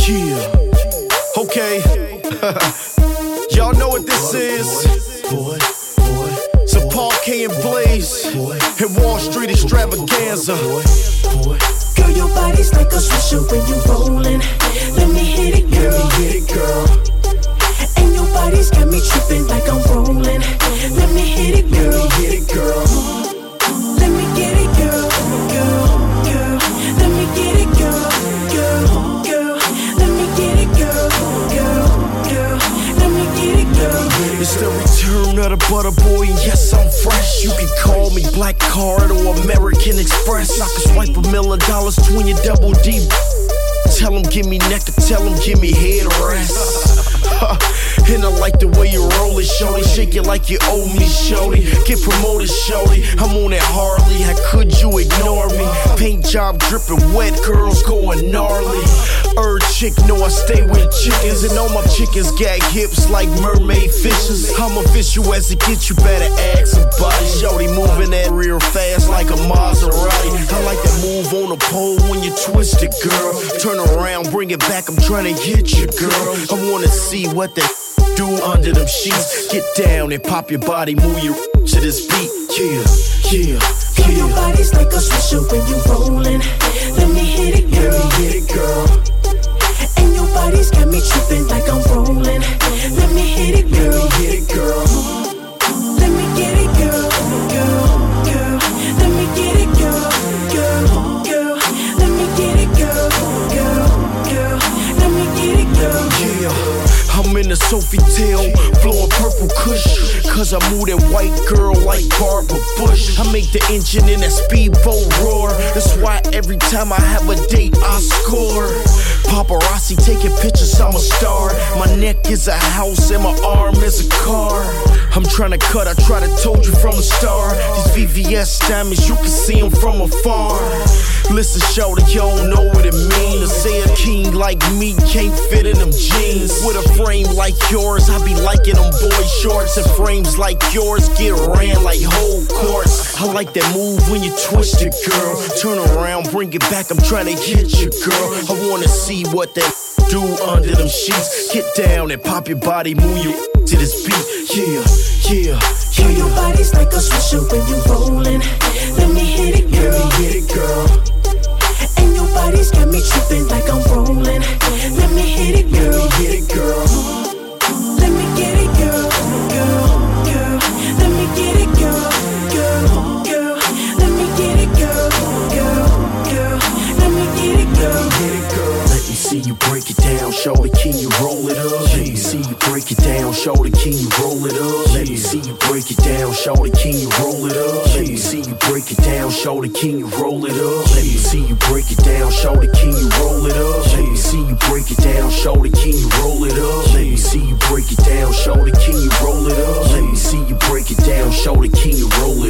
Yeah. Okay. Y'all know what this is. So Paul K and Blaze and Wall Street Extravaganza. Girl, your body's like a swisher when you rollin'. Let me hit it, girl. And your body's got me trippin' like I'm rollin'. Let me hit it, girl. Let me get it, girl. Let me get it, girl. Let me get it, girl. Let me get it, girl. It's the return of the butter boy, and yes, I'm fresh. You can call me Black Card or American Express. I can swipe $1 million between your double D. Tell them give me neck, tell them give me head rest. And I like the way you roll it, shorty. Shake it like you owe me, shorty. Get promoted, shorty. I'm on that Harley, how could you ignore me? Paint job dripping wet, girls going gnarly. Chick, know I stay with chickens, and all my chickens gag hips like mermaid fishes. I'm official as it gets, you better ask somebody. Shorty moving that real fast like a Maserati. I like that move on the pole when you twist it, girl. Turn around, bring it back, I'm trying to hit you, girl. I wanna see what that do under them sheets. Get down and pop your body, move your to this beat. Yeah. Your body's like a swisher when you rollin'. Let me hit it, girl. And your body's got me trippin' like I'm rollin'. Let me hit it, girl. Let me get it, girl. Let me get it, girl. Let me get it, girl. Let me get it, girl. Yeah. I'm in the Sofitel, blowing purple kush. Cause I move that white girl like Barbara Bush. I make the engine in that speedboat roar. That's why every time I have a date, I score. Paparazzi taking pictures, I'm a star. My neck is a house and my arm is a car. I'm tryna cut, I try to told you from the start. These VVS diamonds, you can see them from afar. Listen, shorty, you don't know what it means to say a king like me can't fit in them jeans. With a frame like yours, I be liking them boy shorts. And frames like yours get ran like whole courts. I like that move when you twist it, girl. Turn around, bring it back, I'm trying to hit you, girl. I wanna see what that do under them sheets. Get down and pop your body, move you to this beat. Yeah. Your body's like a swisher when you rollin'. Let me hit it, girl. And your body's got me trippin' like I'm rollin'. Let me hit it, girl. Let me get it, girl. Let me get it, girl. Let me get it, girl. Let me get it, girl. Let me see you break it down, shorty, can you roll it up? Let me see you break it down, shorty, can you roll it up? Let me see you break it down, shorty, can you roll it up? Let me see you break it down, shorty, can you roll it up? Let me see you break it down, shorty, can you roll it up? Let me see you break it down, shorty, can you roll it up? Let me see you break it down, shorty, can you roll it up? Let me see you break it down, shorty, can you roll it up?